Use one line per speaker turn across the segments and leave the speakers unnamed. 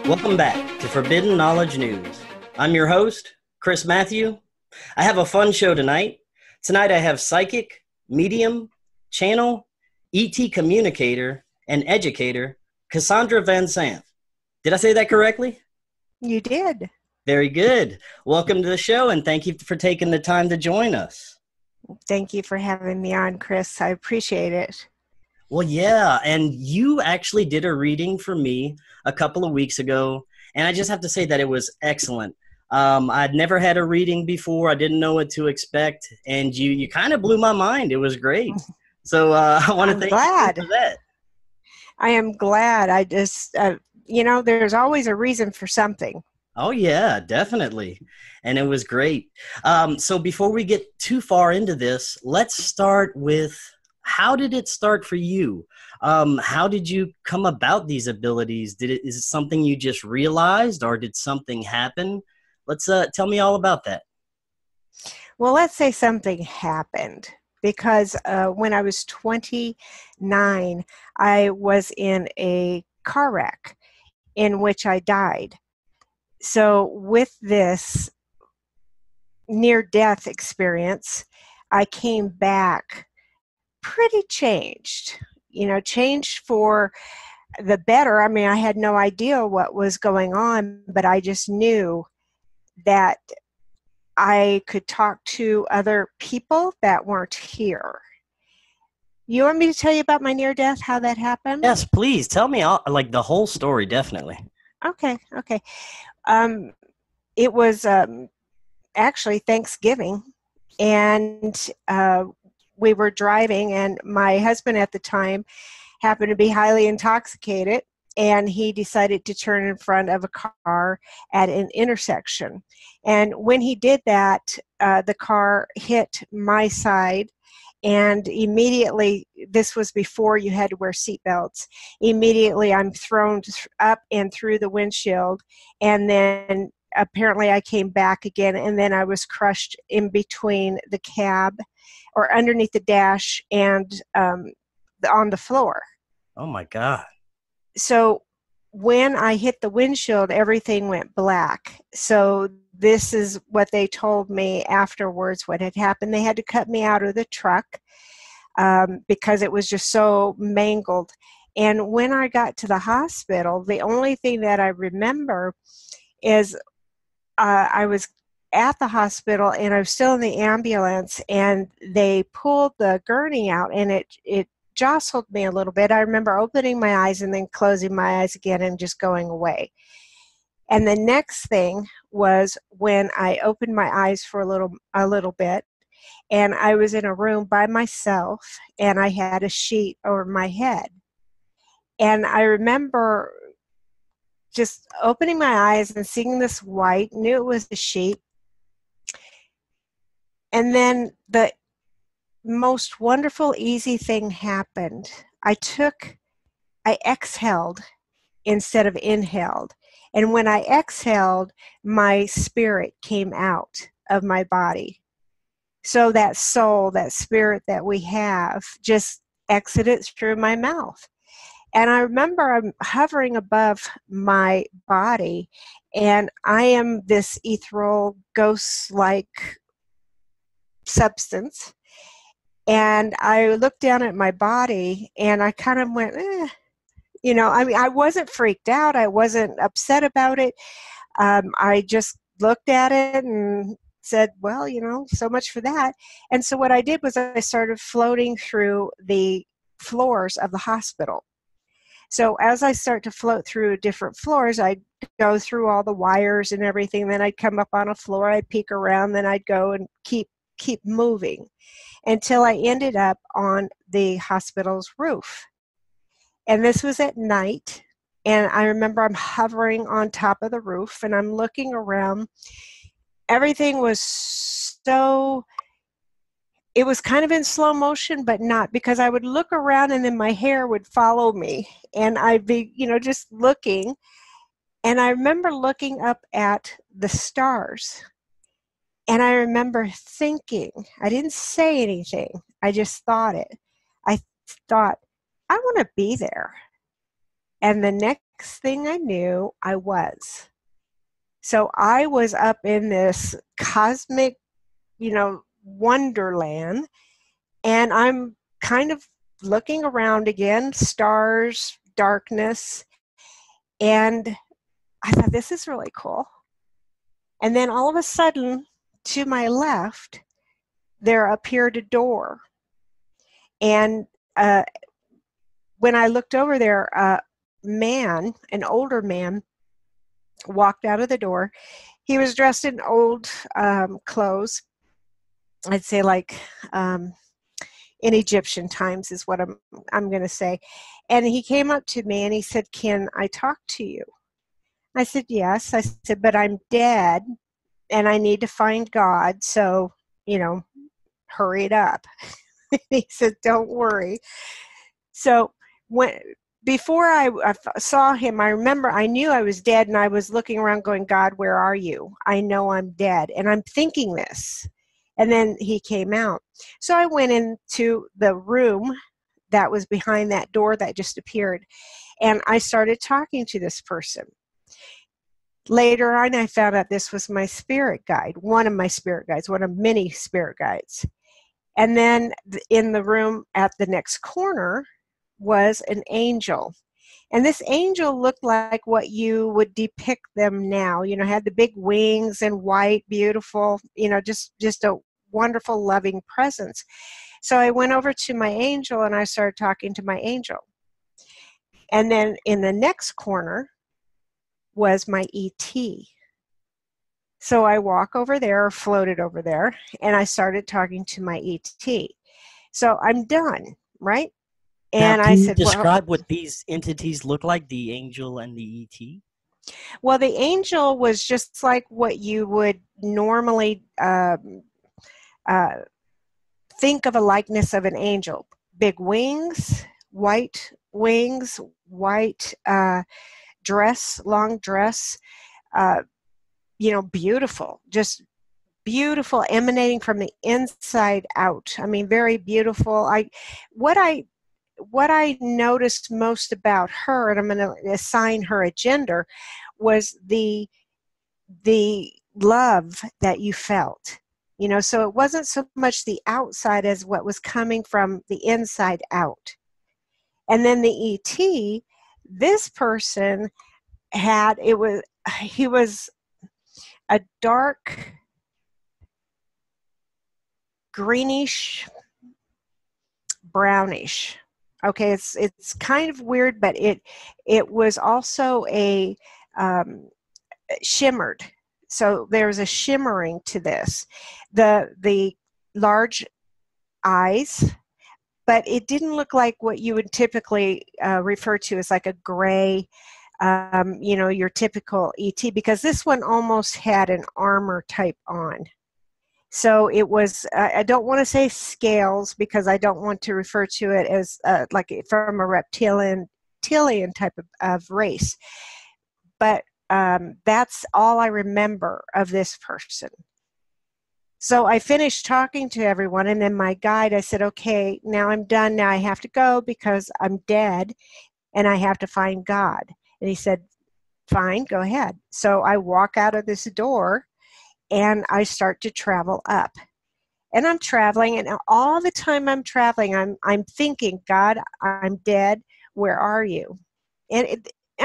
Welcome back to Forbidden Knowledge News. I'm your host, Chris Matthew. I have a fun show tonight. Tonight I have psychic, medium, channel, ET communicator, and educator, Cassandra Van Sant. Did I say that correctly?
You did.
Very good. Welcome to the show, and thank you for taking the time to join us.
Thank you for having me on, Chris. I appreciate it.
Well, yeah, and you actually did a reading for me a couple of weeks ago, and I just have to say that it was excellent. I'd never had a reading before. I didn't know what to expect, and you kind of blew my mind. It was great. So I want to
I'm
thank
glad.
you for that.
I am glad. I just, there's always a reason for something.
Oh, yeah, definitely. And it was great. So before we get too far into this, let's start with how did it start for you? How did you come about these abilities? Is it something you just realized, or did something happen? Let's tell me all about that.
Well, let's say something happened because when I was 29, I was in a car wreck in which I died. So with this near-death experience, I came back pretty changed, changed for the better. I mean, I had no idea what was going on, but I just knew that I could talk to other people that weren't here. You want me to tell you about my near death, how that happened?
Yes, please tell me all, like the whole story, definitely.
Okay. It was actually Thanksgiving, and we were driving, and my husband at the time happened to be highly intoxicated, and he decided to turn in front of a car at an intersection. And when he did that, the car hit my side, and immediately, this was before you had to wear seatbelts, immediately I'm thrown up and through the windshield, and then apparently I came back again, and then I was crushed in between the cab or underneath the dash and on the floor.
Oh my God.
So when I hit the windshield, everything went black. So this is what they told me afterwards what had happened. They had to cut me out of the truck because it was just so mangled. And when I got to the hospital, the only thing that I remember is I was at the hospital, and I was still in the ambulance, and they pulled the gurney out, and it jostled me a little bit. I remember opening my eyes and then closing my eyes again and just going away. And the next thing was when I opened my eyes for a little bit, and I was in a room by myself, and I had a sheet over my head. And I remember just opening my eyes and seeing this white, knew it was a sheet. And then the most wonderful, easy thing happened. I exhaled instead of inhaled. And when I exhaled, my spirit came out of my body. So that soul, that spirit that we have, just exited through my mouth. And I remember I'm hovering above my body, and I am this ethereal, ghost-like substance. And I looked down at my body, and I kind of went, I wasn't freaked out. I wasn't upset about it. I just looked at it and said, well, so much for that. And so what I did was I started floating through the floors of the hospital. So as I start to float through different floors, I'd go through all the wires and everything. Then I'd come up on a floor, I'd peek around, then I'd go and keep moving until I ended up on the hospital's roof. And this was at night. And I remember I'm hovering on top of the roof, and I'm looking around. Everything was it was kind of in slow motion, but not, because I would look around and then my hair would follow me, and I'd be, just looking. And I remember looking up at the stars, and I remember thinking, I didn't say anything, I just thought it. I thought, I want to be there. And the next thing I knew, I was. So I was up in this cosmic, wonderland, and I'm kind of looking around again, stars, darkness, and I thought, this is really cool. And then all of a sudden, to my left, there appeared a door. And when I looked over there, a man, an older man, walked out of the door. He was dressed in old clothes. I'd say like in Egyptian times is what I'm going to say. And he came up to me and he said, "Can I talk to you?" I said, "Yes." I said, "But I'm dead and I need to find God. So, hurry it up." He said, "Don't worry." So before I saw him, I knew I was dead, and I was looking around going, "God, where are you? I know I'm dead." And I'm thinking this. And then he came out. So I went into the room that was behind that door that just appeared, and I started talking to this person. Later on, I found out this was my spirit guide, one of my spirit guides, one of many spirit guides. And then in the room at the next corner was an angel. And this angel looked like what you would depict them now. Had the big wings and white, beautiful, just a wonderful, loving presence. So I went over to my angel and I started talking to my angel. And then in the next corner was my ET. So I walk over there, floated over there, and I started talking to my ET. So I'm done, right?
Now,
And I
can you
said, well,
describe what these entities look like, the angel and the ET?
the angel was just like what you would normally think of a likeness of an angel. Big wings, white dress, long dress, beautiful, just beautiful, emanating from the inside out. I mean, very beautiful. What I noticed most about her, and I'm going to assign her a gender, was the love that you felt. So it wasn't so much the outside as what was coming from the inside out. And then the ET, this person he was a dark greenish brownish. Okay, it's kind of weird, but it was also a shimmered. So there's a shimmering to this. The large eyes, but it didn't look like what you would typically refer to as like a gray, your typical ET, because this one almost had an armor type on. So it was, I don't want to say scales because I don't want to refer to it as like from a reptilian type of race. But that's all I remember of this person. So I finished talking to everyone, and then my guide, I said, "Okay, now I'm done. Now I have to go because I'm dead and I have to find God." And he said, "Fine, go ahead." So I walk out of this door and I start to travel up. And I'm traveling, and all the time I'm traveling, I'm thinking, "God, I'm dead. Where are you?" And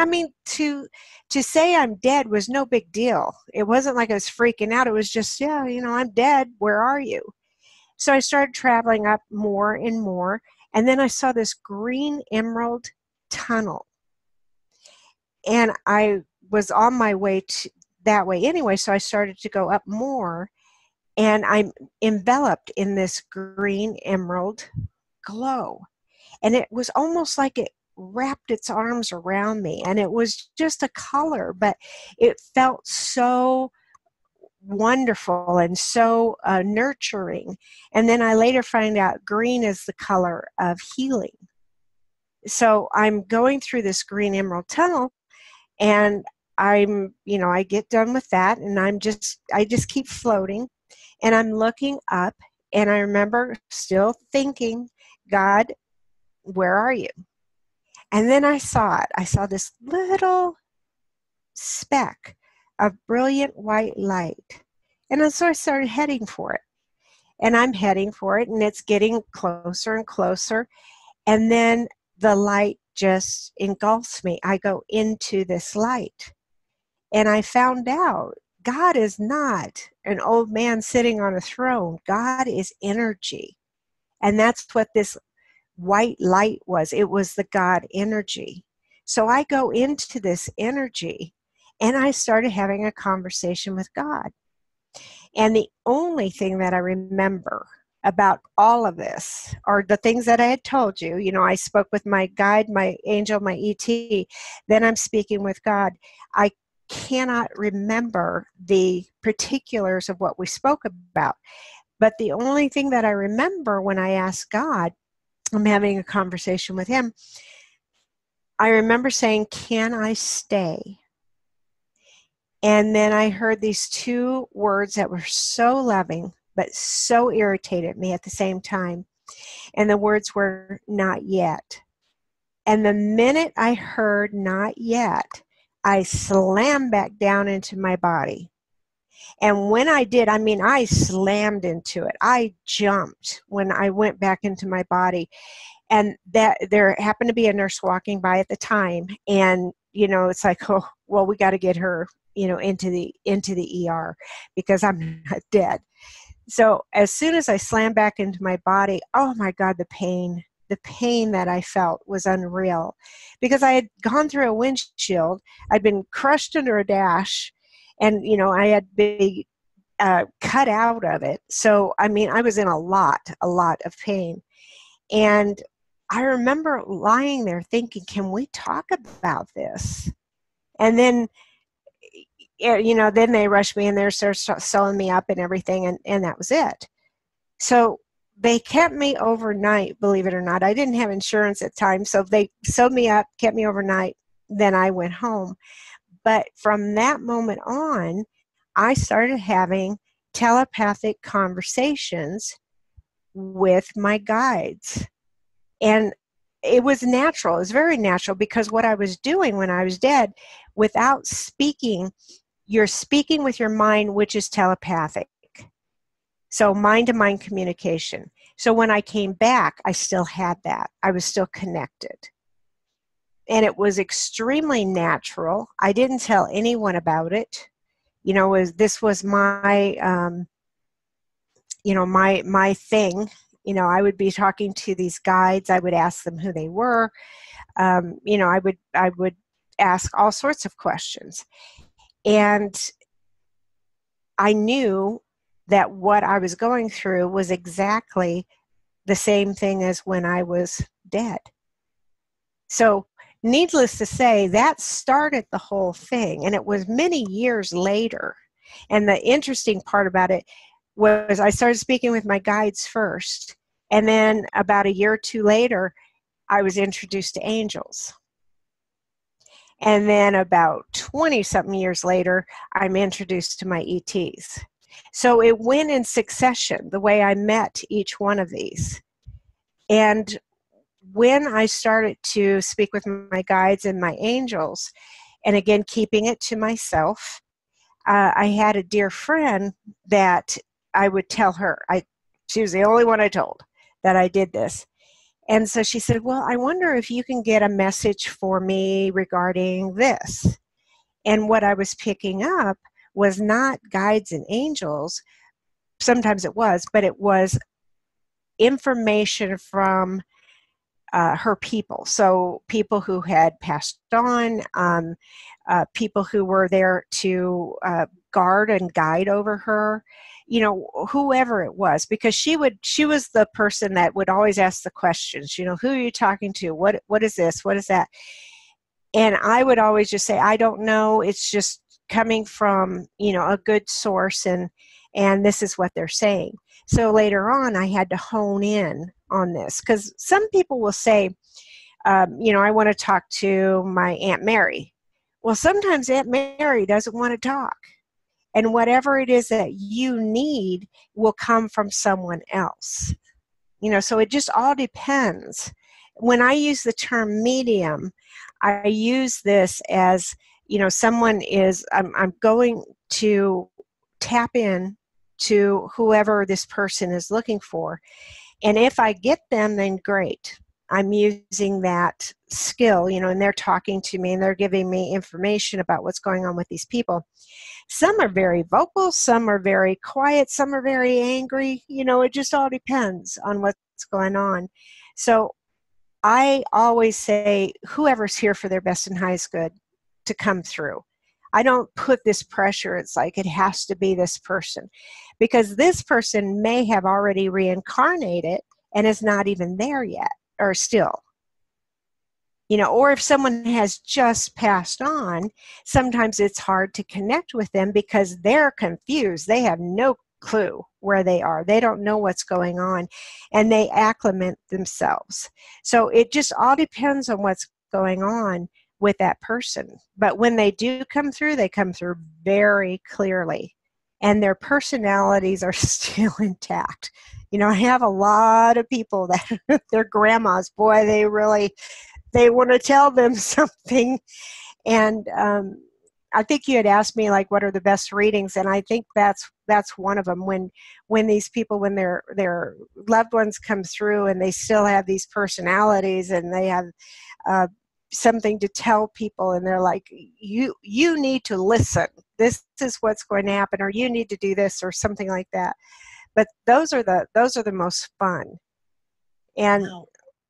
to say I'm dead was no big deal. It wasn't like I was freaking out. It was just, yeah, I'm dead. Where are you? So I started traveling up more and more, and then I saw this green emerald tunnel. And I was on my way that way anyway, so I started to go up more, and I'm enveloped in this green emerald glow. And it was almost like it wrapped its arms around me, and it was just a color, but it felt so wonderful and so nurturing. And then I later find out green is the color of healing. So I'm going through this green emerald tunnel, and I get done with that, and I just keep floating, and I'm looking up, and I remember still thinking, "God, where are you?" And then I saw it. I saw this little speck of brilliant white light. And so I started heading for it. And I'm heading for it, and it's getting closer and closer. And then the light just engulfs me. I go into this light. And I found out God is not an old man sitting on a throne. God is energy. And that's what this white light was. It was the God energy. So I go into this energy, and I started having a conversation with God. And the only thing that I remember about all of this are the things that I had told you. You know, I spoke with my guide, my angel, my ET. Then I'm speaking with God. I cannot remember the particulars of what we spoke about. But the only thing that I remember when I asked God, I'm having a conversation with him, I remember saying, "Can I stay?" And then I heard these two words that were so loving, but so irritated me at the same time. And the words were, "Not yet." And the minute I heard "not yet," I slammed back down into my body. And when I did, I mean, I slammed into it. I jumped when I went back into my body. And that there happened to be a nurse walking by at the time. And, you know, it's like, oh, well, we got to get her, you know, into the ER because I'm not dead. So as soon as I slammed back into my body, oh my God, the pain that I felt was unreal, because I had gone through a windshield. I'd been crushed under a dash, and, you know, I had been cut out of it. So, I mean, I was in a lot of pain. And I remember lying there thinking, can we talk about this? And then, you know, then they rushed me in there, started sewing me up and everything, and that was it. So they kept me overnight, believe it or not. I didn't have insurance at the time, so they sewed me up, kept me overnight, then I went home. But from that moment on, I started having telepathic conversations with my guides. And it was natural. It was very natural, because what I was doing when I was dead, without speaking, you're speaking with your mind, which is telepathic. So mind-to-mind communication. So when I came back, I still had that. I was still connected. And it was extremely natural. I didn't tell anyone about it. You know, this was my, you know, my thing. You know, I would be talking to these guides. I would ask them who they were. You know, I would ask all sorts of questions. And I knew that what I was going through was exactly the same thing as when I was dead. So, needless to say, that started the whole thing. And it was many years later. And the interesting part about it was I started speaking with my guides first. And then about a year or two later, I was introduced to angels. And then about 20-something years later, I'm introduced to my ETs. So it went in succession, the way I met each one of these. And when I started to speak with my guides and my angels, and again, keeping it to myself, I had a dear friend that I would tell her, she was the only one I told that I did this. And so she said, well, I wonder if you can get a message for me regarding this. And what I was picking up was not guides and angels. Sometimes it was, but it was information from her people. So people who had passed on, people who were there to guard and guide over her, you know, whoever it was, because she was the person that would always ask the questions, you know, who are you talking to? What is this? What is that? And I would always just say, I don't know. It's just coming from, you know, a good source, and this is what they're saying. So later on, I had to hone in on this, because some people will say, you know, I want to talk to my Aunt Mary. Well, sometimes Aunt Mary doesn't want to talk. And whatever it is that you need will come from someone else. You know, so it just all depends. when I use the term medium, I use this as, someone is, I'm going to tap in to whoever this person is looking for. And if I get them, then great. I'm using that skill, and they're talking to me and they're giving me information about what's going on with these people. Some are very vocal, some are very quiet, some are very angry. It just all depends on what's going on. So I always say, whoever's here for their best and highest good to come through. I don't put this pressure, it's like it has to be this person, because this person may have already reincarnated and is not even there yet, or still. Or if someone has just passed on, sometimes it's hard to connect with them because they're confused. They have no clue where they are. They don't know what's going on, and they acclimate themselves. So it just all depends on what's going on with that person. But when they do come through, they come through very clearly, and their personalities are still intact. I have a lot of people that their grandmas, boy, they want to tell them something. And I think you had asked me, like, what are the best readings? And I think that's one of them. When these people, when their loved ones come through and they still have these personalities and they have something to tell people, and they're like, you need to listen. This is what's going to happen, or you need to do this, or something like that. But those are the most fun. And
now,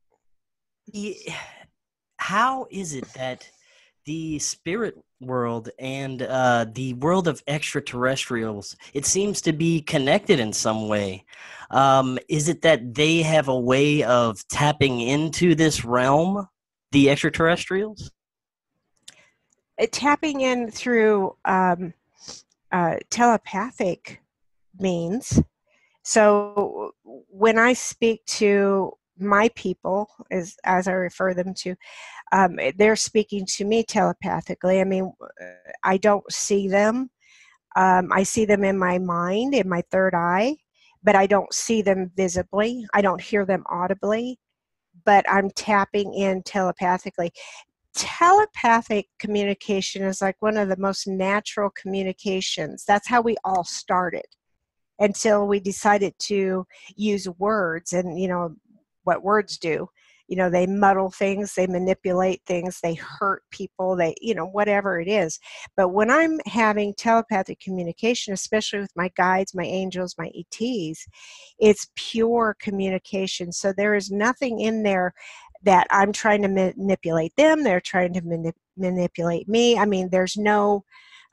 how is it that the spirit world and the world of extraterrestrials, it seems to be connected in some way? Is it that they have a way of tapping into this realm, the extraterrestrials?
tapping in through telepathic means. So when I speak to my people, as I refer them to, they're speaking to me telepathically. I mean, I don't see them. I see them in my mind, in my third eye, but I don't see them visibly. I don't hear them audibly, but I'm tapping in telepathically. Telepathic communication is like one of the most natural communications. That's how we all started, until we decided to use words. And what words do, they muddle things, they manipulate things, they hurt people, they whatever it is. But when I'm having telepathic communication, especially with my guides, my angels, my ETs, it's pure communication. So there is nothing in there that I'm trying to manipulate them, they're trying to manipulate me. I mean, there's no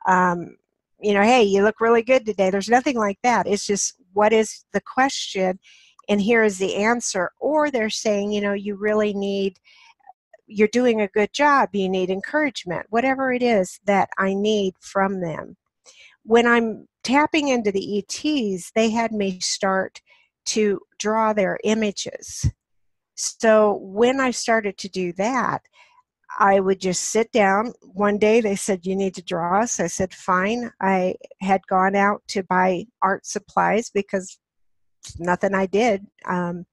hey, you look really good today. There's nothing like that. It's just, what is the question? And here is the answer. Or they're saying, you really need, you're doing a good job. You need encouragement, whatever it is that I need from them. When I'm tapping into the ETs, they had me start to draw their images. So when I started to do that, I would just sit down. One day they said, you need to draw us. I said, fine. I had gone out to buy art supplies because nothing I did on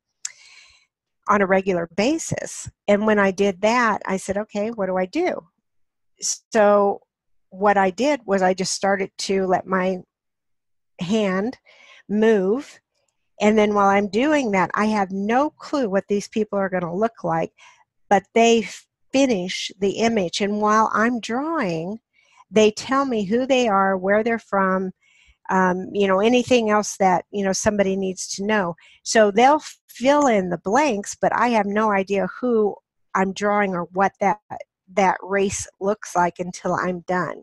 a regular basis. And when I did that, I said, okay, what do I do? So what I did was I just started to let my hand move. And then while I'm doing that, I have no clue what these people are going to look like, but they finish the image. And while I'm drawing, they tell me who they are, where they're from, anything else that, somebody needs to know. So they'll fill in the blanks, but I have no idea who I'm drawing or what that race looks like until I'm done.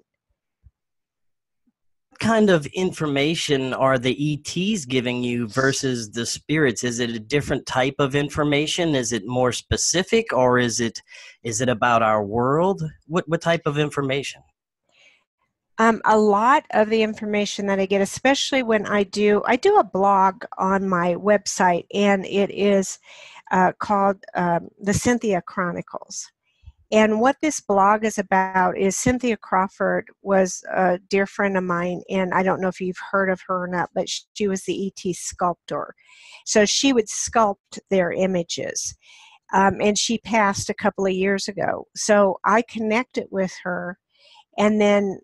What kind of information are the ETs giving you versus the spirits? Is it a different type of information? Is it more specific, or is it about our world? What type of information?
A lot of the information that I get, especially when I do a blog on my website, and it is called the Cynthia Chronicles. And what this blog is about is Cynthia Crawford was a dear friend of mine, and I don't know if you've heard of her or not, but she was the ET sculptor. So she would sculpt their images. And she passed a couple of years ago. So I connected with her, and then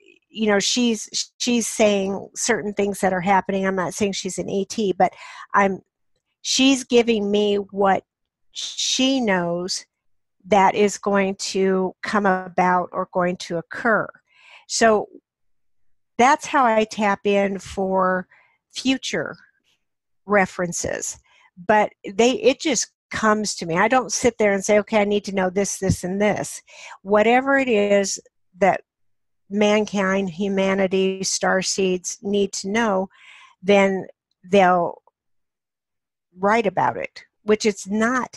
she's saying certain things that are happening. I'm not saying she's an ET, but she's giving me what she knows that is going to come about or going to occur. So that's how I tap in for future references. But it just comes to me. I don't sit there and say, okay, I need to know this, this, and this. Whatever it is that mankind, humanity, starseeds need to know, then they'll write about it, which it's not.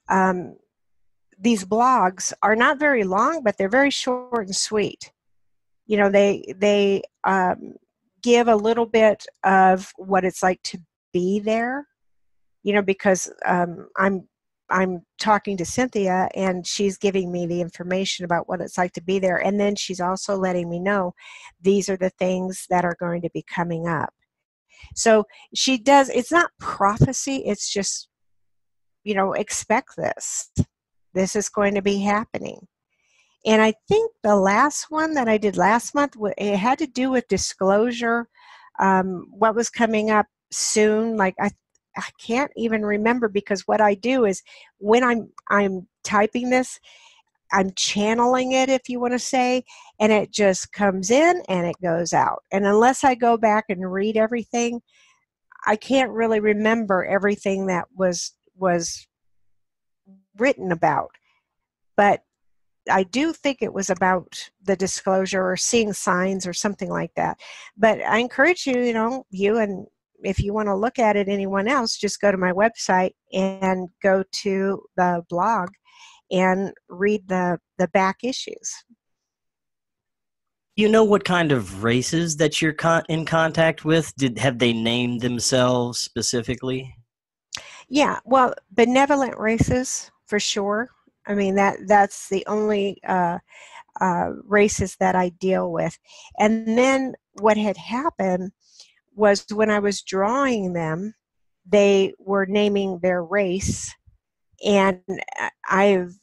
These blogs are not very long, but they're very short and sweet. They give a little bit of what it's like to be there, because I'm talking to Cynthia, and she's giving me the information about what it's like to be there. And then she's also letting me know these are the things that are going to be coming up. So she does, it's not prophecy, it's just, expect this. This is going to be happening. And I think the last one that I did last month, it had to do with disclosure, what was coming up soon. Like I can't even remember, because what I do is when I'm typing this, I'm channeling it, if you want to say, and it just comes in and it goes out. And unless I go back and read everything, I can't really remember everything that was written about. But I do think it was about the disclosure or seeing signs or something like that. But I encourage you, and if you want to look at it, anyone else, just go to my website and go to the blog and read the back issues.
You know what kind of races that you're in contact with? Have they named themselves specifically?
Yeah, well, benevolent races for sure. I mean, that's the only races that I deal with. And then what had happened was when I was drawing them, they were naming their race, and I've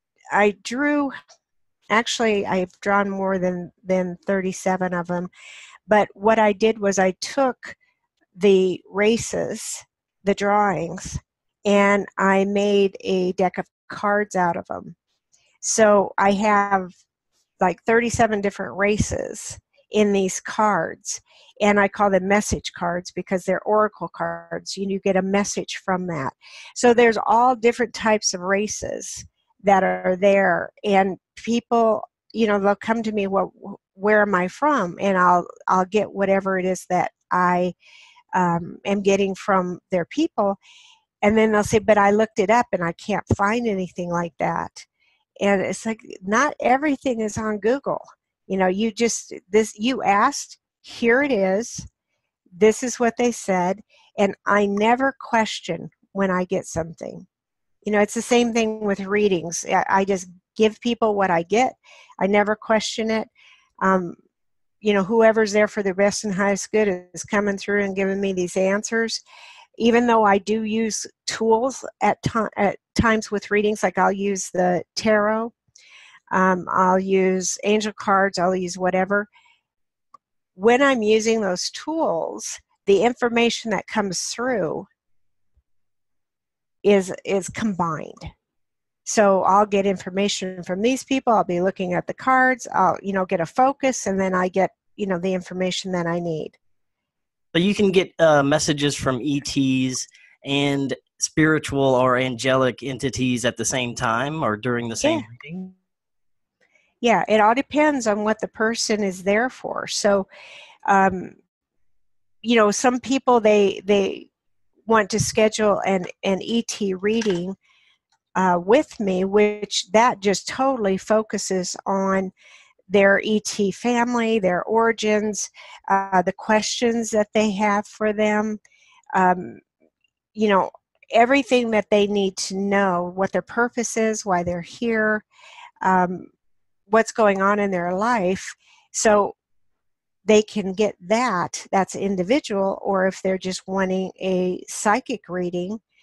drawn more than 37 of them. But what I did was I took the races, the drawings, and I made a deck of cards out of them. So I have like 37 different races in these cards, and I call them message cards because they're oracle cards. You get a message from that. So there's all different types of races that are there, and people, they'll come to me, well, where am I from? And I'll get whatever it is that I am getting from their people. And then they'll say, but I looked it up and I can't find anything like that. And it's like, not everything is on Google. You asked, here it is. This is what they said. And I never question when I get something. It's the same thing with readings. I just give people what I get. I never question it. Whoever's there for the best and highest good is coming through and giving me these answers. Even though I do use tools at times with readings, like I'll use the tarot, I'll use angel cards, I'll use whatever. When I'm using those tools, the information that comes through is combined. So I'll get information from these people, I'll be looking at the cards, I'll get a focus, and then I get the information that I need.
But you can get messages from ETs and spiritual or angelic entities at the same time or during the same reading?
Yeah, it all depends on what the person is there for. So, some people, they want to schedule an ET reading with me, which that just totally focuses on their ET family, their origins, the questions that they have for them, everything that they need to know, what their purpose is, why they're here, what's going on in their life. So they can get that's individual, or if they're just wanting a psychic reading,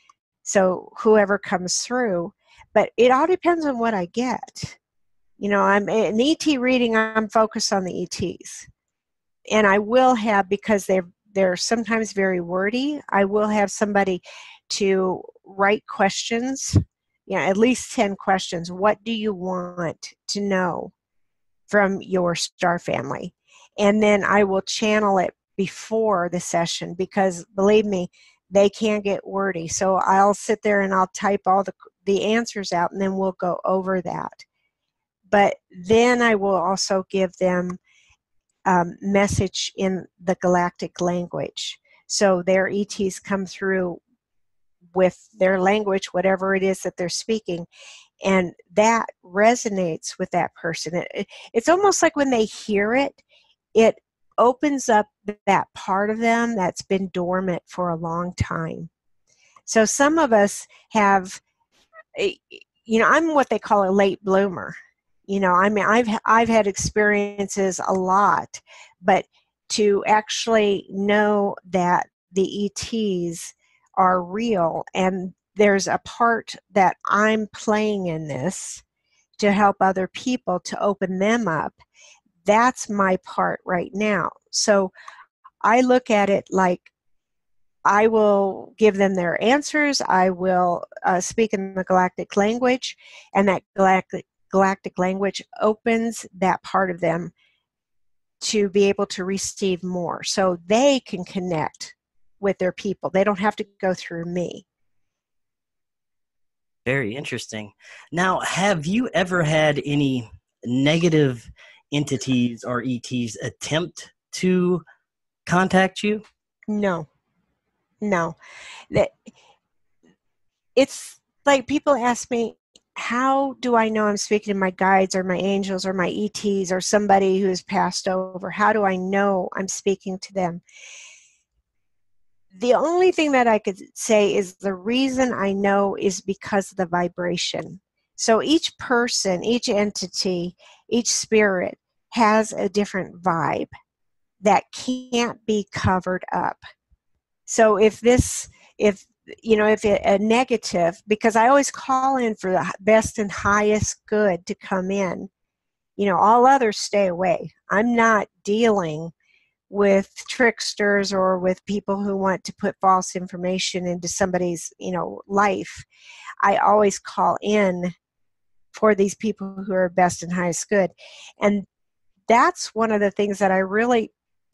So whoever comes through, but it all depends on what I get. You know, I'm an ET reading, I'm focused on the ETs. And I will have, because they're sometimes very wordy, I will have somebody to write questions, at least 10 questions. What do you want to know from your star family? And then I will channel it before the session, because believe me, they can get wordy. So I'll sit there and I'll type all the answers out, and then we'll go over that. But then I will also give them message in the galactic language. So their ETs come through with their language, whatever it is that they're speaking, and that resonates with that person. It's almost like when they hear it, it opens up that part of them that's been dormant for a long time. So some of us have, I'm what they call a late bloomer. I mean, I've had experiences a lot, but to actually know that the ETs are real and there's a part that I'm playing in this to help other people, to open them up, that's my part right now. So I look at it like I will give them their answers. I will speak in the galactic language, and that galactic language opens that part of them to be able to receive more, so they can connect with their people. They don't have to go through me.
Very interesting. Now, have you ever had any negative entities or ETs attempt to contact you?
No. It's like people ask me, how do I know I'm speaking to my guides or my angels or my ETs or somebody who has passed over? How do I know I'm speaking to them? The only thing that I could say is the reason I know is because of the vibration. So each person, each entity, each spirit has a different vibe that can't be covered up. So if a negative, because I always call in for the best and highest good to come in, all others stay away. I'm not dealing with tricksters or with people who want to put false information into somebody's, life. I always call in for these people who are best and highest good. And that's one of the things that I really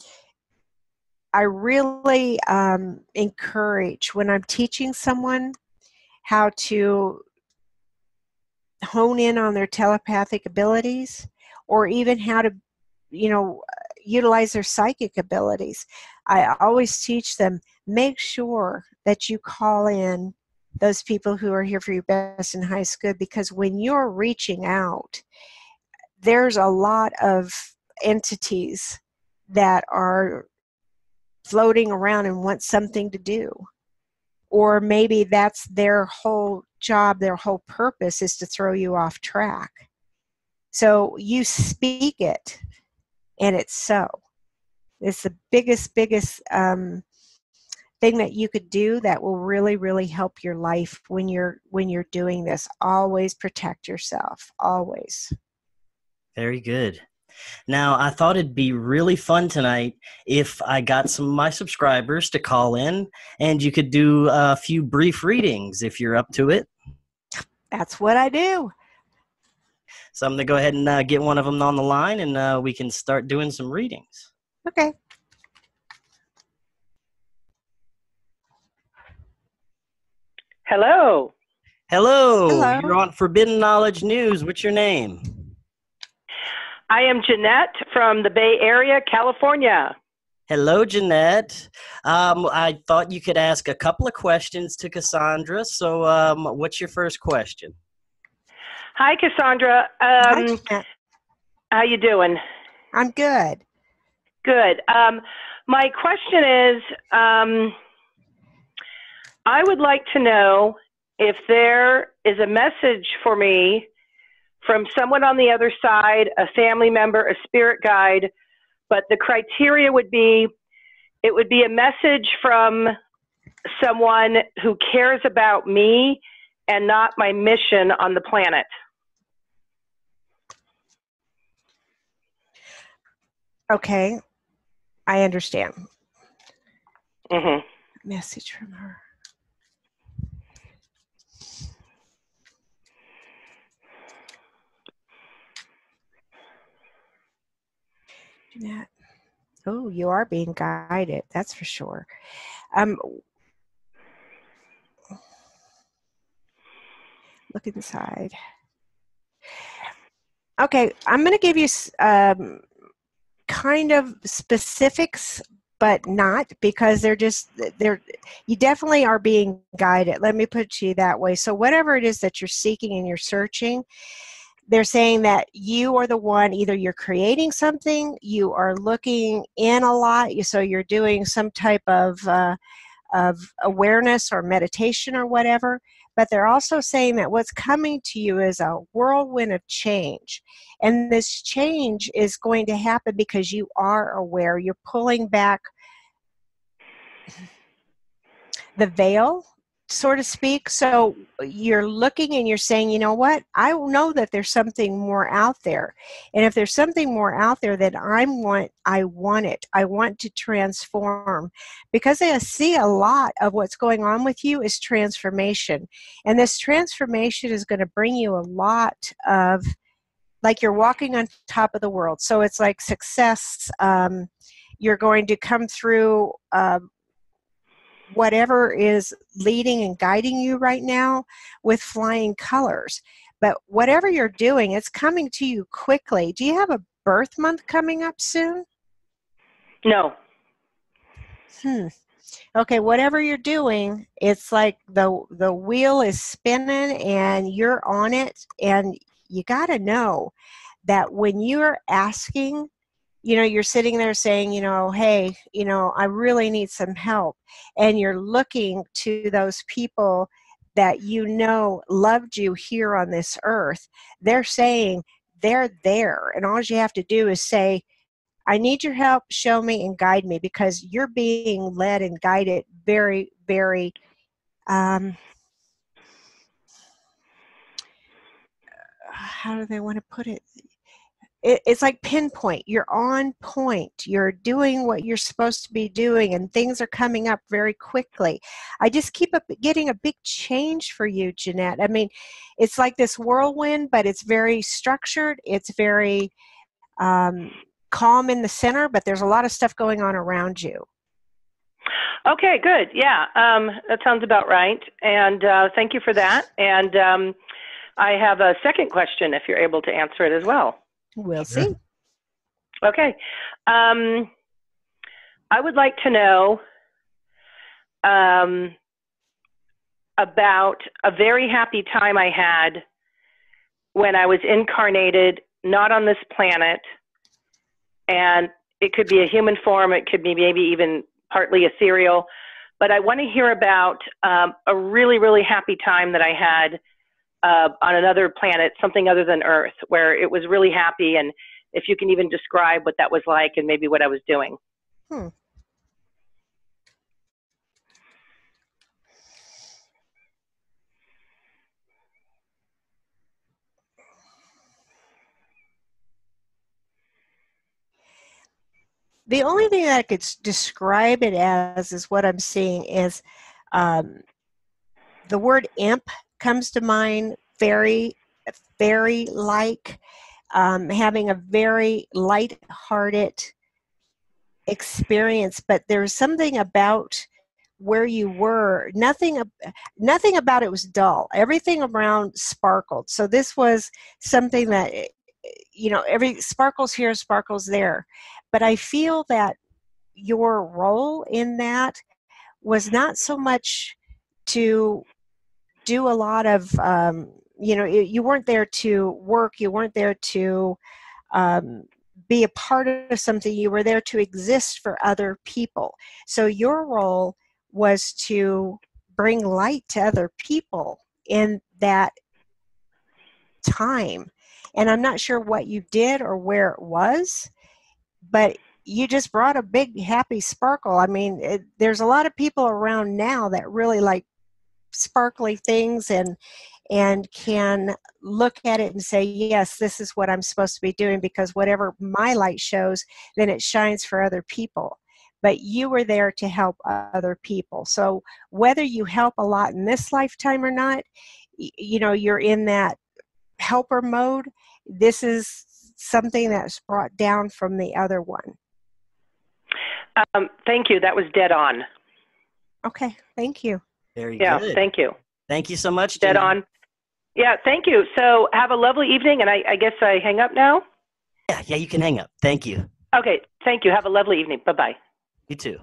encourage when I'm teaching someone how to hone in on their telepathic abilities, or even how to, utilize their psychic abilities. I always teach them, make sure that you call in those people who are here for your best and highest good, because when you're reaching out, there's a lot of entities that are floating around and want something to do. Or maybe that's their whole job, their whole purpose is to throw you off track. So you speak it, and it's so. It's the biggest thing that you could do that will really, really help your life when you're doing this. Always protect yourself, always.
Very good. Now, I thought it'd be really fun tonight if I got some of my subscribers to call in, and you could do a few brief readings if you're up to it.
That's what I do.
So I'm going to go ahead and get one of them on the line, and we can start doing some readings.
Okay.
Hello.
Hello. You're on Forbidden Knowledge News. What's your name?
I am Jeanette from the Bay Area, California.
Hello, Jeanette. I thought you could ask a couple of questions to Cassandra. So what's your first question?
Hi, Cassandra.
Hi, Jeanette.
How you doing?
I'm good.
Good. My question is, I would like to know if there is a message for me from someone on the other side, a family member, a spirit guide, but the criteria would be, it would be a message from someone who cares about me and not my mission on the planet.
Okay, I understand.
Mm-hmm.
Message from her. Jeanette. Oh, you are being guided. That's for sure. Look inside. Okay, I'm going to give you kind of specifics, but not, because they're you definitely are being guided. Let me put it to you that way. So whatever it is that you're seeking and you're searching, they're saying that you are the one, either you're creating something, you are looking in a lot, so you're doing some type of awareness or meditation or whatever, but they're also saying that what's coming to you is a whirlwind of change. And this change is going to happen because you are aware. You're pulling back the veil, so to speak. So you're looking and you're saying, you know what? I know that there's something more out there. And if there's something more out there that I want it. I want to transform. Because I see a lot of what's going on with you is transformation. And this transformation is going to bring you a lot of, like, you're walking on top of the world. So it's like success. You're going to come through whatever is leading and guiding you right now with flying colors. But whatever you're doing, it's coming to you quickly. Do you have a birth month coming up soon?
No.
Okay, whatever you're doing, it's like the wheel is spinning and you're on it. And you got to know that when you're asking, you're sitting there saying, hey, I really need some help. And you're looking to those people that loved you here on this earth. They're saying they're there. And all you have to do is say, I need your help, show me and guide me, because you're being led and guided very, very, how do they want to put it? It's like pinpoint. You're on point. You're doing what you're supposed to be doing, and things are coming up very quickly. I just keep getting a big change for you, Jeanette. I mean, it's like this whirlwind, but it's very structured. It's very calm in the center, but there's a lot of stuff going on around you.
Okay, good. Yeah, that sounds about right. And thank you for that. And I have a second question, if you're able to answer it as well.
We'll see.
Okay. I would like to know about a very happy time I had when I was incarnated, not on this planet. And it could be a human form. It could be maybe even partly ethereal. But I want to hear about a really, really happy time that I had on another planet, something other than Earth, where it was really happy, and if you can even describe what that was like and maybe what I was doing.
The only thing that I could describe it as is what I'm seeing is the word imp comes to mind, fairy-like, having a very light-hearted experience, but there's something about where you were, nothing about it was dull. Everything around sparkled. So this was something that, every sparkles here, sparkles there. But I feel that your role in that was not so much to do a lot of, you weren't there to work, you weren't there to be a part of something, you were there to exist for other people. So your role was to bring light to other people in that time. And I'm not sure what you did or where it was, but you just brought a big happy sparkle. I mean, there's a lot of people around now that really like sparkly things and can look at it and say, yes, this is what I'm supposed to be doing, because whatever my light shows, then it shines for other people. But you were there to help other people. So whether you help a lot in this lifetime or not, you know, you're in that helper mode. This is something that's brought down from the other one.
Thank you. That was dead on.
Okay, thank you.
Very
Yeah,
good.
thank you.
Thank you so much,
Dead
Jeanette.
on. Yeah, thank you. So have a lovely evening, and I guess I hang up now?
Yeah, you can hang up. Thank you.
Okay, thank you. Have a lovely evening. Bye-bye.
You too.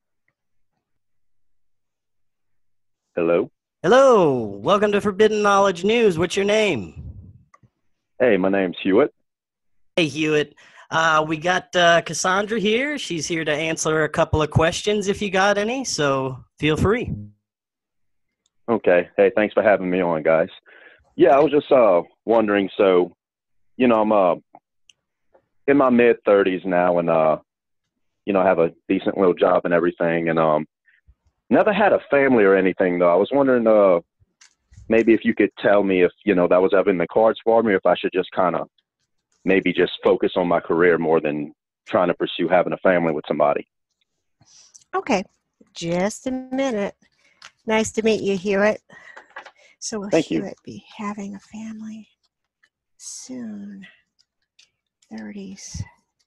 Hello.
Hello. Welcome to Forbidden Knowledge News. What's your name?
Hey, my name's Hewitt.
Hey, Hewitt. We got Cassandra here. She's here to answer a couple of questions if you got any, so feel free.
Okay. Hey, thanks for having me on, guys. Yeah, I was just wondering, so, you know, I'm in my mid-30s now, and, you know, I have a decent little job and everything, and never had a family or anything, though. I was wondering maybe if you could tell me if, you know, that was ever in the cards for me, or if I should just kind of maybe just focus on my career more than trying to pursue having a family with somebody.
Okay, just a minute. Nice to meet you, Hewitt. So will
Thank you.
Hewitt be having a family soon? 30s.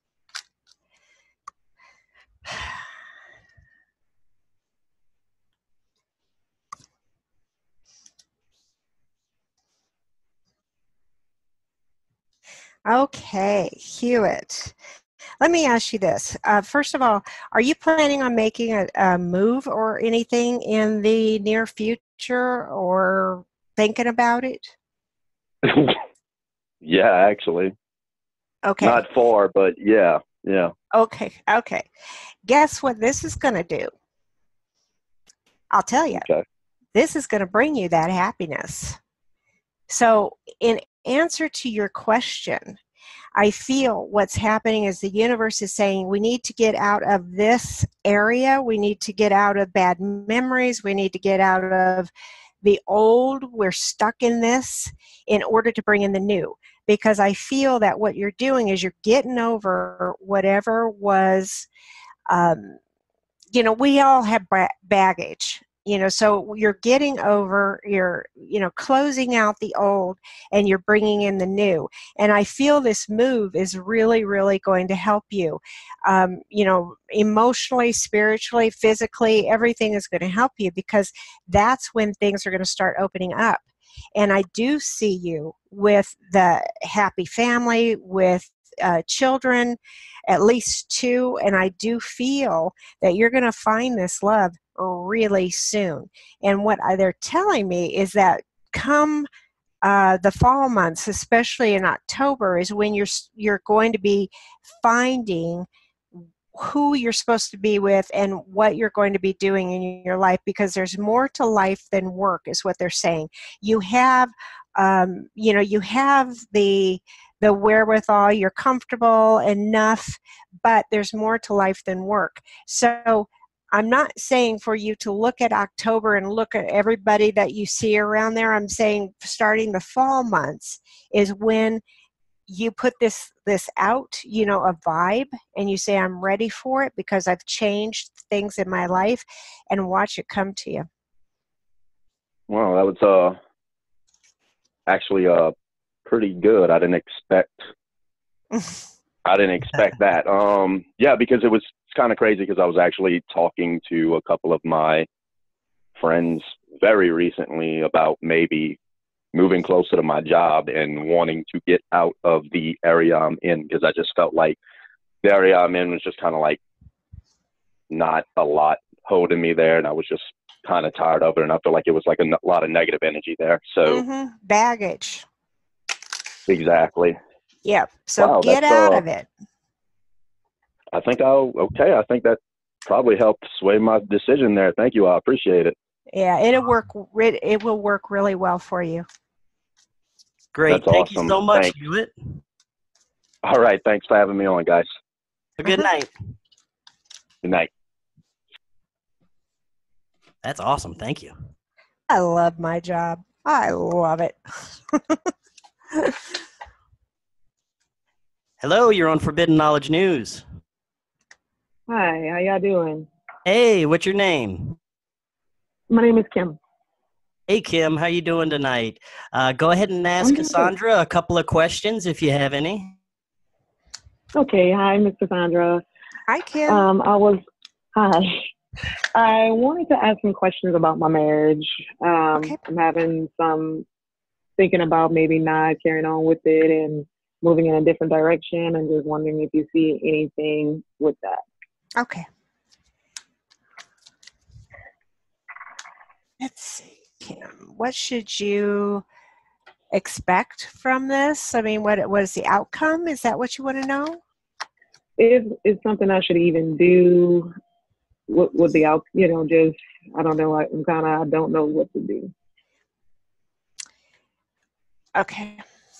Okay, Hewitt. Let me ask you this. First of all, are you planning on making a move or anything in the near future, or thinking about it?
Yeah, actually.
Okay.
Not far, but yeah.
Okay. Guess what this is going to do? I'll tell you.
Okay.
This is going to bring you that happiness. So in answer to your question, I feel what's happening is the universe is saying we need to get out of this area. We need to get out of bad memories. We need to get out of the old. We're stuck in this in order to bring in the new. Because I feel that what you're doing is you're getting over whatever was, you know, we all have baggage. You know, so you're getting over, you're, you know, closing out the old and you're bringing in the new. And I feel this move is really, really going to help you. You know, emotionally, spiritually, physically, everything is going to help you, because that's when things are going to start opening up. And I do see you with the happy family, with children, at least 2, and I do feel that you're going to find this love really soon. And what they're telling me is that come the fall months, especially in October, is when you're going to be finding who you're supposed to be with and what you're going to be doing in your life, because there's more to life than work, is what they're saying. You have, you know, you have the wherewithal, you're comfortable enough, but there's more to life than work. So I'm not saying for you to look at October and look at everybody that you see around there. I'm saying starting the fall months is when you put this out, you know, a vibe, and you say, I'm ready for it because I've changed things in my life, and watch it come to you.
Well, that was actually pretty good. I didn't expect that. Yeah, because it was kind of crazy, because I was actually talking to a couple of my friends very recently about maybe moving closer to my job and wanting to get out of the area I'm in, because I just felt like the area I'm in was just kind of like not a lot holding me there, and I was just kind of tired of it, and I felt like it was like a lot of negative energy there. So
baggage.
Exactly.
Yep. So
wow,
get out of it.
I think I think that probably helped sway my decision there. Thank you. I appreciate it.
Yeah, it'll work. It will work really well for you.
Great.
That's
Thank
awesome.
you so much,
Thanks.
Hewitt.
All right. Thanks for having me on, guys.
a good night.
Good night.
That's awesome. Thank you.
I love my job. I love it.
Hello, you're on Forbidden Knowledge News.
Hi, how y'all doing?
Hey, what's your name?
My name is Kim.
Hey, Kim, how you doing tonight? Go ahead and ask
I'm doing
Cassandra a couple of questions if you have any.
Okay, hi, Miss Cassandra.
Hi, Kim.
Hi. I wanted to ask some questions about my marriage.
Okay.
I'm having some thinking about maybe not carrying on with it and moving in a different direction, and just wondering if you see anything with that.
Okay. Let's see, Kim. What should you expect from this? I mean, what is the outcome? Is that what you want to know?
Is something I should even do? What would the out? Just I don't know. I don't know what to do.
Okay.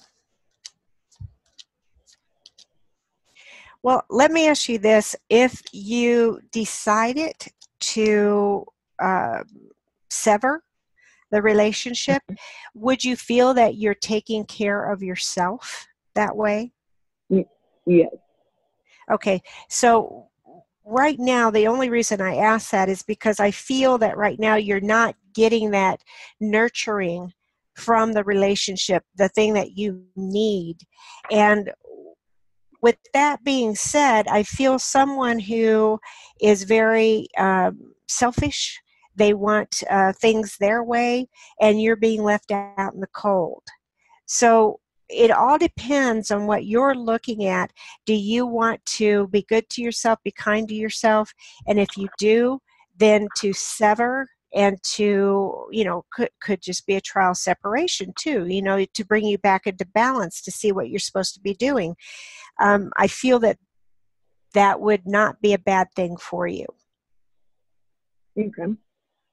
Well, let me ask you this. If you decided to sever the relationship, would you feel that you're taking care of yourself that way?
Yes.
Okay. So right now, the only reason I ask that is because I feel that right now you're not getting that nurturing from the relationship, the thing that you need. And with that being said, I feel someone who is very selfish. They want things their way, and you're being left out in the cold. So it all depends on what you're looking at. Do you want to be good to yourself, be kind to yourself? And if you do, then to sever and to, could just be a trial separation too, to bring you back into balance to see what you're supposed to be doing. I feel that would not be a bad thing for you.
Okay.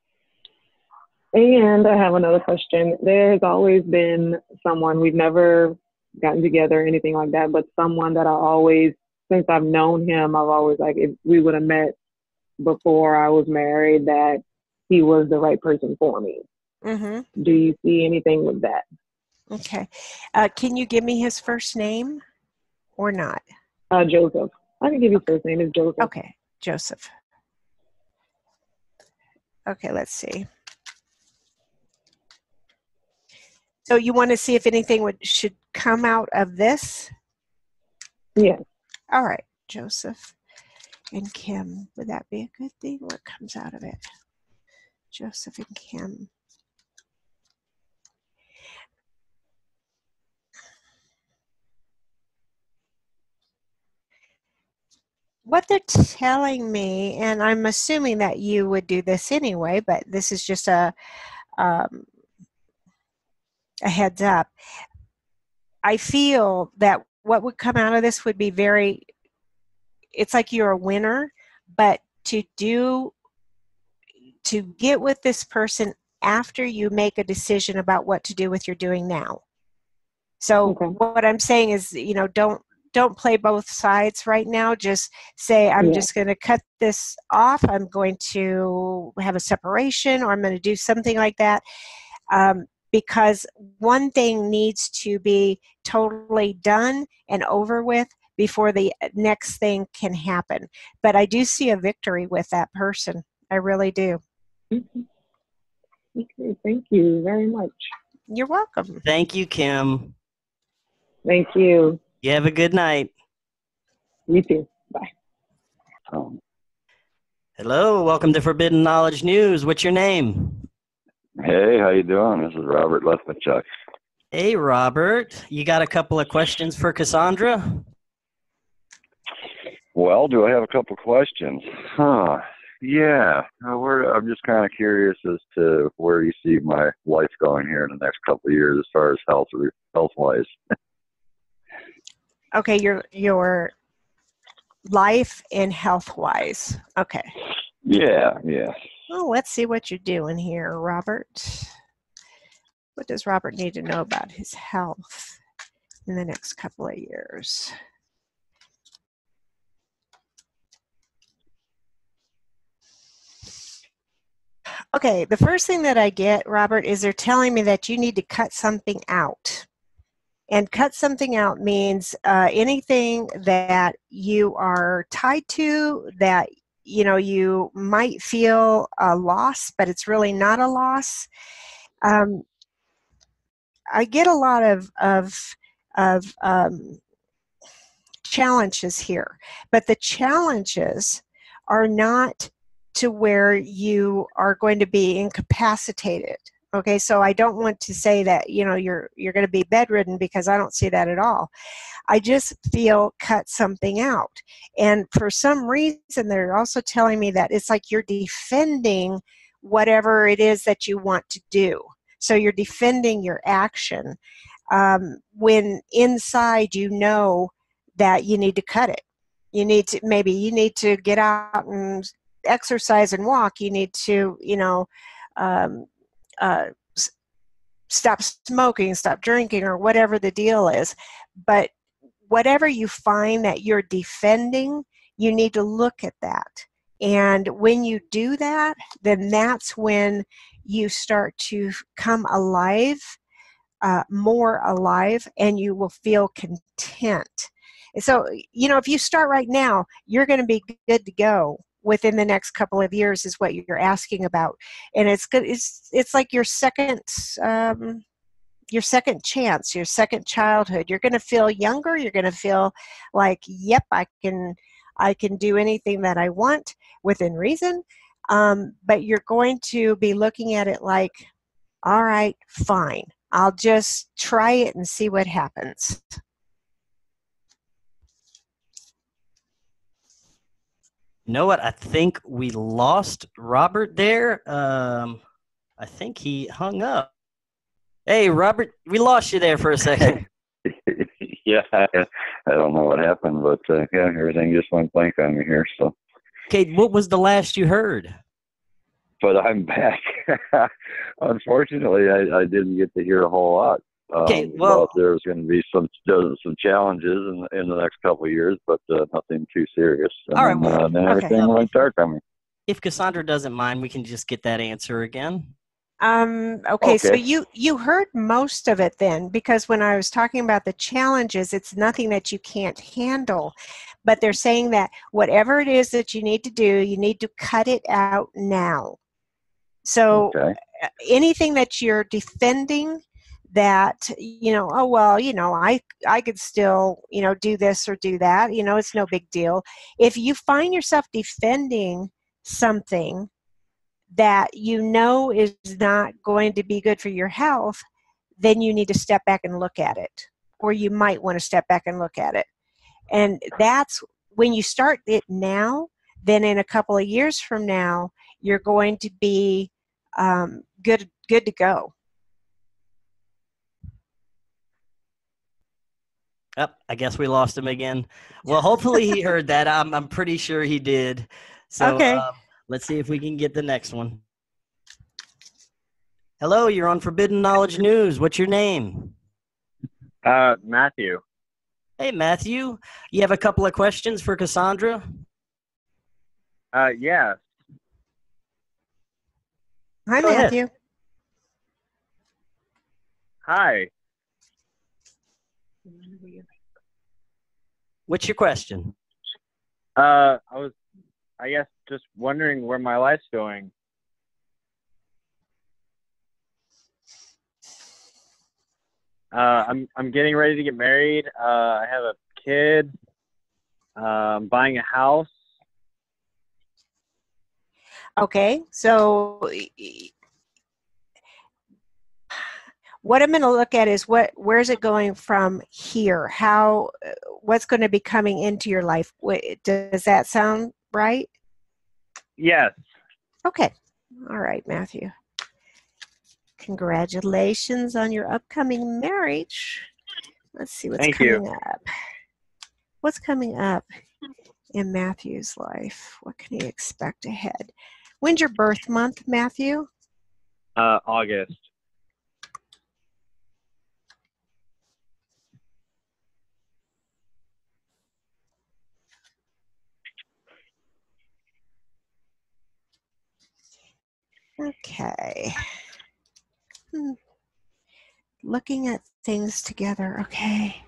And I have another question. There's always been someone, we've never gotten together or anything like that, but someone that since I've known him, I've always if we would have met before I was married, that he was the right person for me.
Mm-hmm.
Do you see anything with that?
Okay. Can you give me his first name or not?
Joseph. I can give you first name. It's Joseph.
Okay, Joseph. Okay, let's see. So you want to see if anything should come out of this?
Yes.
All right, Joseph and Kim. Would that be a good thing? What comes out of it? Joseph and Kim. What they're telling me, and I'm assuming that you would do this anyway, but this is just a heads up. I feel that what would come out of this would be it's like you're a winner, but to get with this person after you make a decision about what to do with your doing now. So
Okay.
What I'm saying is, don't play both sides right now. Just say, I'm just going to cut this off. I'm going to have a separation, or I'm going to do something like that. Because one thing needs to be totally done and over with before the next thing can happen. But I do see a victory with that person. I really do.
Okay, thank you very much.
You're welcome.
Thank you, Kim.
Thank you.
You have a good night.
You too. Bye.
Hello, welcome to Forbidden Knowledge News. What's your name?
Hey, how you doing? This is Robert Lethmachuk.
Hey, Robert. You got a couple of questions for Cassandra?
Well, do I have a couple questions? Yeah. I'm just kind of curious as to where you see my life going here in the next couple of years as far as health-wise.
Okay, your life and health-wise. Okay.
Yeah.
Well, let's see what you're doing here, Robert. What does Robert need to know about his health in the next couple of years? Okay, the first thing that I get, Robert, is they're telling me that you need to cut something out. And cut something out means anything that you are tied to that you might feel a loss, but it's really not a loss. Um, I get a lot of challenges here, but the challenges are not to where you are going to be incapacitated. Okay, so I don't want to say that you're going to be bedridden, because I don't see that at all. I just feel cut something out, and for some reason they're also telling me that it's like you're defending whatever it is that you want to do. So you're defending your action, when inside that you need to cut it. Maybe you need to get out and exercise and walk. You need to, um, uh, stop smoking, stop drinking, or whatever the deal is. But whatever you find that you're defending, you need to look at that. And when you do that, then that's when you start to come alive, more alive, and you will feel content. And so, if you start right now, you're going to be good to go within the next couple of years, is what you're asking about. And it's good. It's like your second chance, your second childhood. You're going to feel younger. You're going to feel like, yep, I can do anything that I want within reason. But you're going to be looking at it like, all right, fine. I'll just try it and see what happens.
You know what? I think we lost Robert there. I think he hung up. Hey, Robert, we lost you there for a second.
Yeah, I don't know what happened, but yeah, everything just went blank on me here. So,
Okay, what was the last you heard?
but I'm back. Unfortunately, I didn't get to hear a whole lot.
Okay, well,
there's going to be some challenges in the next couple of years, but nothing too serious. And
all right.
then everything went dark on me.
If Cassandra doesn't mind, we can just get that answer again.
Okay, so you heard most of it then, because when I was talking about the challenges, it's nothing that you can't handle. But they're saying that whatever it is that you need to do, you need to cut it out now. So anything that you're defending, that oh well, I could still do this or do that, it's no big deal. If you find yourself defending something that is not going to be good for your health, then you need to step back and look at it, or you might want to step back and look at it. And that's when you start it now, then in a couple of years from now, you're going to be good to go.
Oh, I guess we lost him again. Well, hopefully he heard that. I'm pretty sure he did. So
okay.
Let's see if we can get the next one. Hello, you're on Forbidden Knowledge News. What's your name?
Matthew.
Hey, Matthew. You have a couple of questions for Cassandra?
Yeah.
Hi, Matthew.
Hi.
What's your question?
I was, I guess, just wondering where my life's going. I'm getting ready to get married. I have a kid. I'm buying a house.
Okay, so what I'm going to look at is where's it going from here? What's going to be coming into your life? Does that sound right?
Yes.
Okay. All right, Matthew. Congratulations on your upcoming marriage. Let's see what's coming up. What's coming up in Matthew's life? What can he expect ahead? When's your birth month, Matthew?
August.
Okay. Looking at things together. Okay.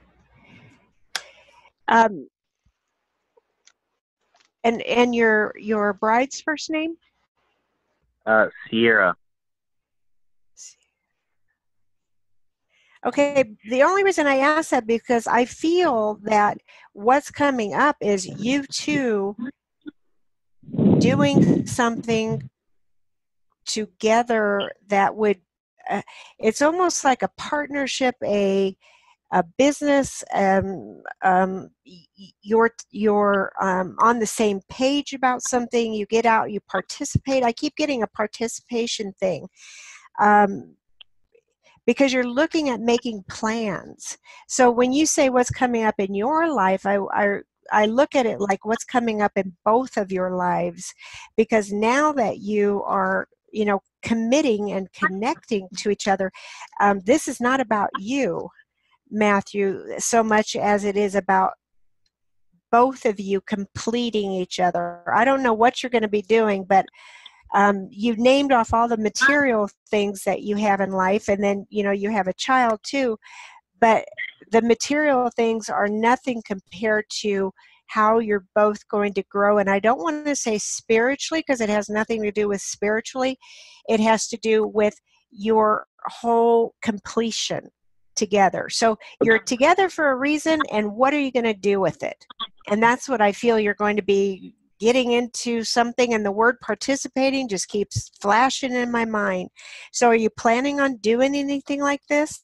And your bride's first name?
Sierra.
Okay, the only reason I ask that because I feel that what's coming up is you two doing something together that would, it's almost like a partnership, a business. You're on the same page about something. You get out, you participate. I keep getting a participation thing. Because you're looking at making plans. So when you say what's coming up in your life, I look at it like what's coming up in both of your lives, because now that you are, committing and connecting to each other, this is not about you, Matthew, so much as it is about both of you completing each other. I don't know what you're going to be doing, but you've named off all the material things that you have in life, and then you have a child too, but the material things are nothing compared to how you're both going to grow. And I don't want to say spiritually, because it has nothing to do with spiritually. It has to do with your whole completion together. So you're together for a reason, and what are you going to do with it? And that's what I feel you're going to be getting into something, and the word participating just keeps flashing in my mind. So are you planning on doing anything like this?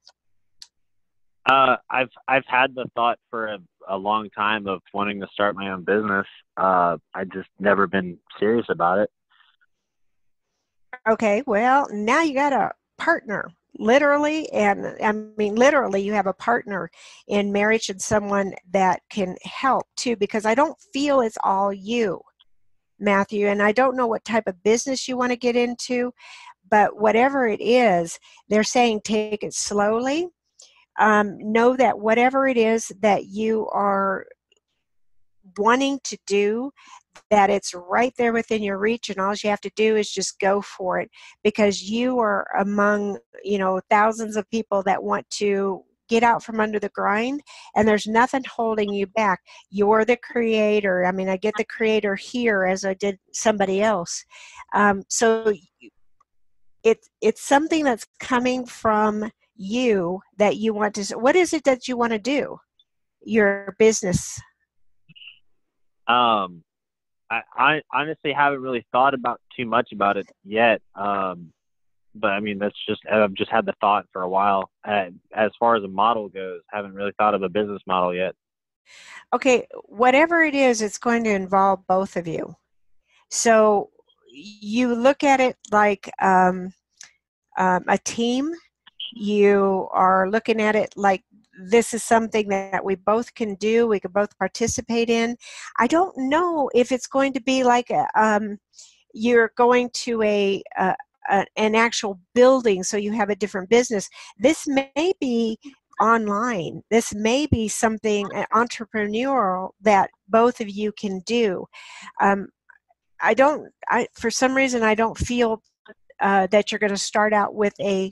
I've had the thought for a long time of wanting to start my own business. I just never been serious about it.
Okay, well, now you got a partner, literally, and I mean literally you have a partner in marriage and someone that can help too, because I don't feel it's all you, Matthew, and I don't know what type of business you want to get into, but whatever it is, they're saying take it slowly. Know that whatever it is that you are wanting to do, that it's right there within your reach, and all you have to do is just go for it, because you are among thousands of people that want to get out from under the grind, and there's nothing holding you back. You're the creator. I mean, I get the creator here as I did somebody else. So it's something that's coming from you that you want to. What is it that you want to do? Your business.
I honestly haven't really thought about too much about it yet. But I mean, I've just had the thought for a while. As far as a model goes, haven't really thought of a business model yet.
Okay, whatever it is, it's going to involve both of you. So you look at it like a team. You are looking at it like this is something that we both can do, we can both participate in. I don't know if it's going to be like you're going to an actual building, so you have a different business. This may be online. This may be something entrepreneurial that both of you can do. For some reason, I don't feel that you're going to start out with a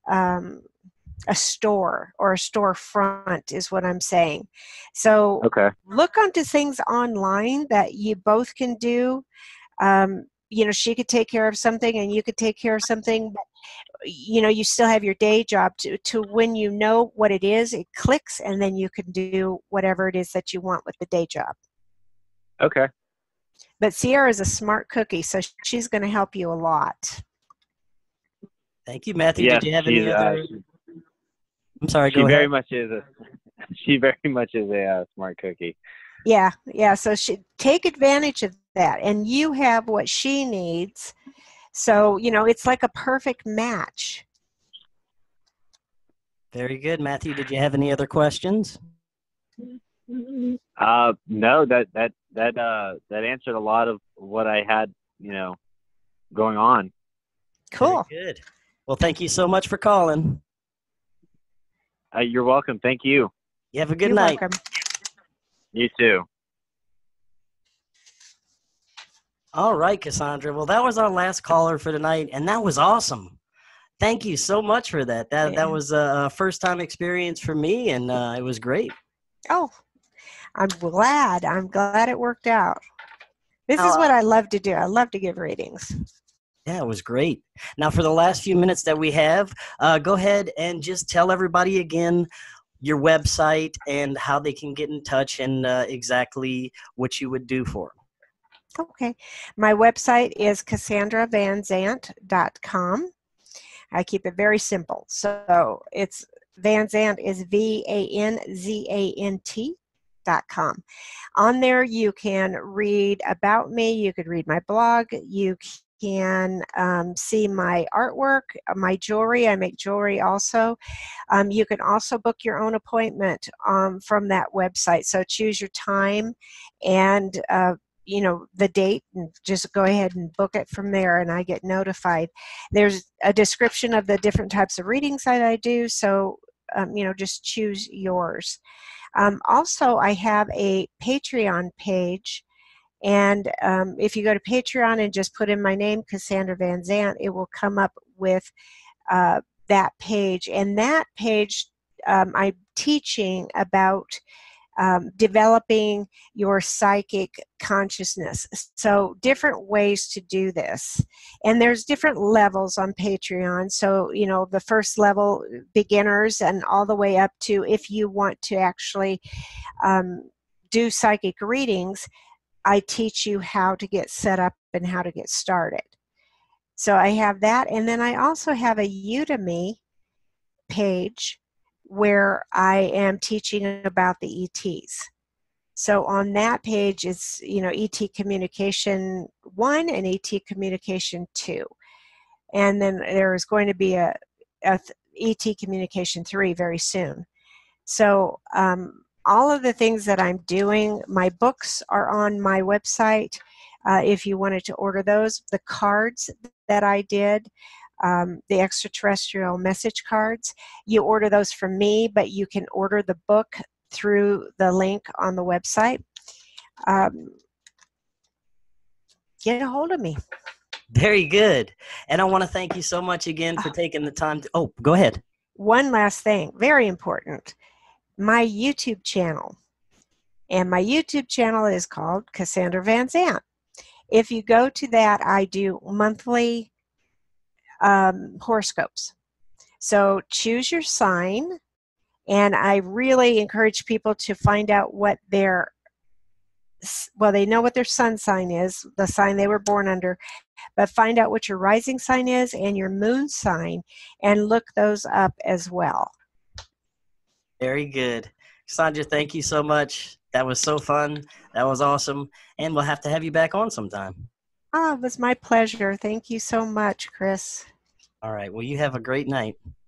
store or a storefront is what I'm saying. So
Okay.
Look onto things online that you both can do. She could take care of something and you could take care of something, but you still have your day job to when you know what it is, it clicks, and then you can do whatever it is that you want with the day job.
Okay.
But Sierra is a smart cookie, so she's going to help you a lot.
Thank you, Matthew.
Yes,
did you have any other? I'm sorry. Go
She
ahead.
very much is a smart cookie.
Yeah. So take advantage of that, and you have what she needs. So it's like a perfect match.
Very good, Matthew. Did you have any other questions?
No, that answered a lot of what I had, going on.
Cool.
Very good. Well, thank you so much for calling.
You're welcome. Thank you.
You have a good
You're
night.
welcome.
You too.
All right, Cassandra. Well, that was our last caller for tonight, and that was awesome. Thank you so much for that. That was a first time experience for me, and it was great.
Oh, I'm glad it worked out. This
Now,
is what I love to do. I love to give readings.
yeah, it was great. Now, for the last few minutes that we have, go ahead and just tell everybody again your website and how they can get in touch and exactly what you would do for them.
Okay. My website is CassandraVanZant.com. I keep it very simple. So it's Van Zant is VANZANT.com. On there, you can read about me. You could read my blog. You can see my artwork, my jewelry. I make jewelry also. You can also book your own appointment from that website. So choose your time and the date, and just go ahead and book it from there, and I get notified. There's a description of the different types of readings that I do, so just choose yours. Also, I have a Patreon page, and if you go to Patreon and just put in my name, Cassandra Van Zant, it will come up with that page. And that page, I'm teaching about developing your psychic consciousness. So different ways to do this. And there's different levels on Patreon. So, the first level, beginners, and all the way up to if you want to actually do psychic readings, I teach you how to get set up and how to get started. So I have that. And then I also have a Udemy page where I am teaching about the ETs. So on that page, it's, ET Communication 1 and ET Communication 2. And then there is going to be a ET Communication 3 very soon. So all of the things that I'm doing, my books are on my website. If you wanted to order those, the cards that I did, the extraterrestrial message cards, you order those from me, but you can order the book through the link on the website. Get a hold of me.
Very good. And I want to thank you so much again for taking the time to, go ahead.
One last thing, very important. My YouTube channel. And my YouTube channel is called Cassandra Van Zant. If you go to that, I do monthly horoscopes. So choose your sign, and I really encourage people to find out what they know what their sun sign is, the sign they were born under, but find out what your rising sign is and your moon sign, and look those up as well.
Very good. Sandra, thank you so much. That was so fun. That was awesome. And we'll have to have you back on sometime.
Oh, it was my pleasure. Thank you so much, Chris.
All right. Well, you have a great night.